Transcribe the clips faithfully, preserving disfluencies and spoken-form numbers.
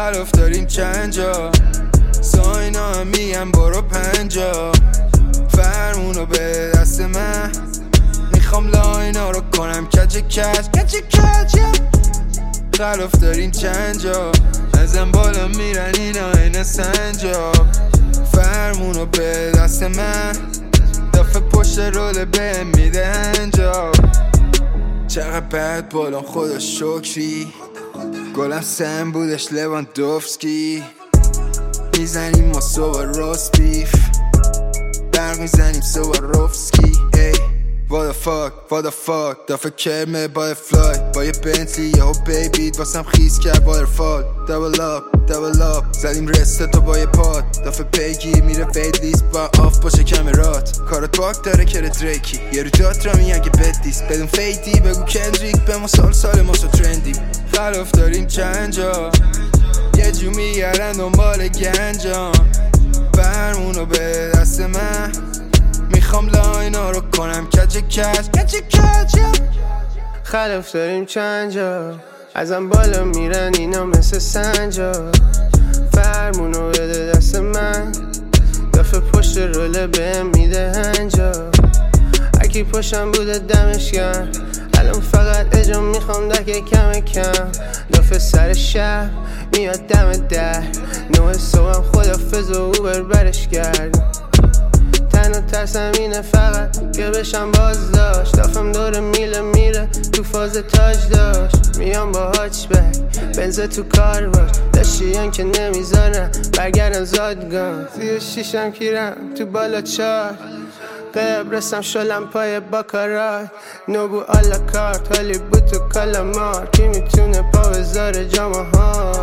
خلاف داریم چند جا، ساینا هم میگم برو پنجا، فرمونو به دست من، میخوام لاینا رو کنم کچ کچ کچ کچ. خلاف داریم چند جا، ازم بالا میرن اینا این سنجا، فرمونو به دست من، دفعه پشت رول به میده هنجا. چقدر بد بالام خدا شکری، گلم سم بودش لواندوفسکی، میزنیم ما سوا راست بیف، برق میزنیم سوا روفسکی. ای what the fuck what the fuck دفعه کرمه با فلای با یه بنتلی یهو بیبید واسم خیز کرد وایرفال، دبل اپ دبل اپ زدیم رسته تو با یه پاد، دفعه پیگی میره وید لیست با آف باشه کامرات، کارت باک داره که دریکی یه رو جات را میگه بد دیست، بدون فیدی بگو کندریک به ما سال سال ما سو ترندیم. خلاف داریم چند جا، یه جو میگردن دنبال گنجان، برمونو به دست من، میخوام لاینا رو کنم کچ کچ کچ کچ. خلاف داریم چند جا، ازم بالا میرن اینا مثل سنجا، فرمونو بده دست من، دفعه پشت روله بهم میده هنجا. اکی پشتم بوده دمش گرم، الان فقط اجام میخوام دکه کم کم، دفعه سر شهر میاد دم در، نوع صبحم خدافز و اوبر برش کرد، تنها ترسم اینه فقط که بشم باز داشت، دفعم دور میله میره تو فاز تاج داشت، میام با هاچ بک بنز تو کار باش، داشتیان که نمیذارن برگردن زادگان، سی و شیشم کیرم تو بالا چار، قبرستم شلم پای باکارای، نوبو آلا کارت حالی بود تو کالامار، کی میتونه پا بذاره جامعه ها.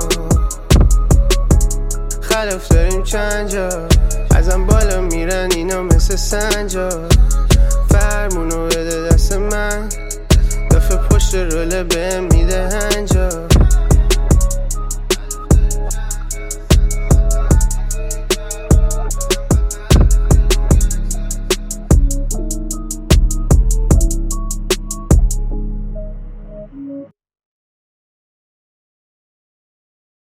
خلاف داریم چند جا، ازم بالا میرن اینا مثل سنجا، فرمونو بده دست من، دفعه پشت روله به